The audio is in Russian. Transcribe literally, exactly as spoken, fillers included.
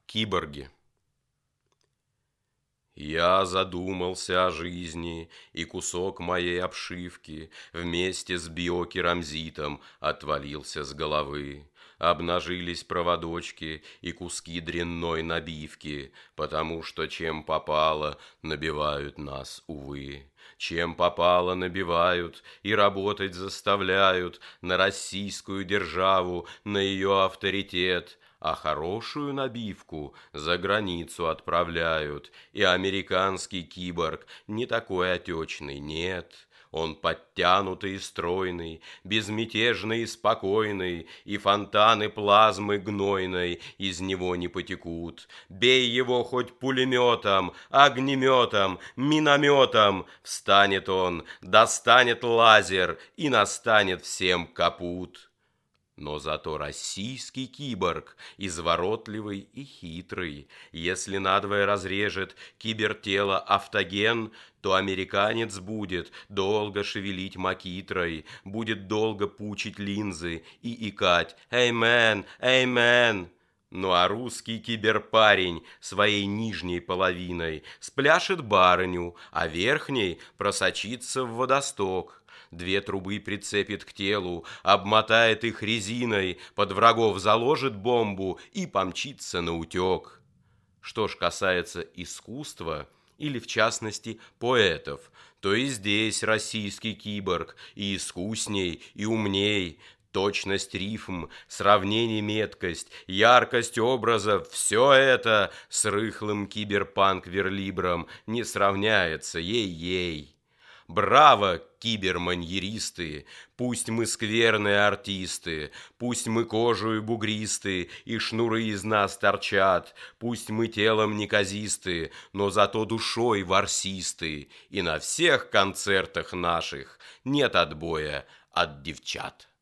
Киборги. Я задумался о жизни, и кусок моей обшивки вместе с биокерамзитом отвалился с головы. Обнажились проводочки и куски дрянной набивки, потому что чем попало, набивают нас, увы. Чем попало, набивают и работать заставляют на российскую державу, на ее авторитет. А хорошую набивку за границу отправляют, и американский киборг не такой отечный, нет. Он подтянутый и стройный, безмятежный и спокойный, и фонтаны плазмы гнойной из него не потекут. Бей его хоть пулеметом, огнеметом, минометом, встанет он, достанет лазер и настанет всем капут. Но зато российский киборг изворотливый и хитрый. Если надвое разрежет кибертело автоген, то американец будет долго шевелить макитрой, будет долго пучить линзы и икать «Эймен! Эймен!». Ну а русский киберпарень своей нижней половиной спляшет барыню, а верхней просочится в водосток. Две трубы прицепит к телу, обмотает их резиной, под врагов заложит бомбу и помчится наутек. Что ж касается искусства, или в частности поэтов, то и здесь российский киборг и искусней, и умней. Точность рифм, сравнение меткость, яркость образов – все это с рыхлым киберпанк-верлибром не сравняется, ей-ей. Браво, киберманьеристы! Пусть мы скверные артисты, пусть мы кожу бугристы, и шнуры из нас торчат, пусть мы телом неказисты, но зато душой ворсисты, и на всех концертах наших нет отбоя от девчат.